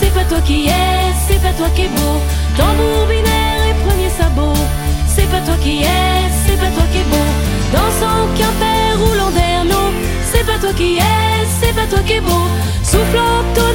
c'est pas toi qui es, c'est pas toi qui est beau. Tambour binaire et premier sabot, c'est pas toi qui es, c'est pas toi qui est beau. Dans son quimper roulant d'Ernaud, c'est pas toi qui es, c'est pas toi qui est beau. Souffle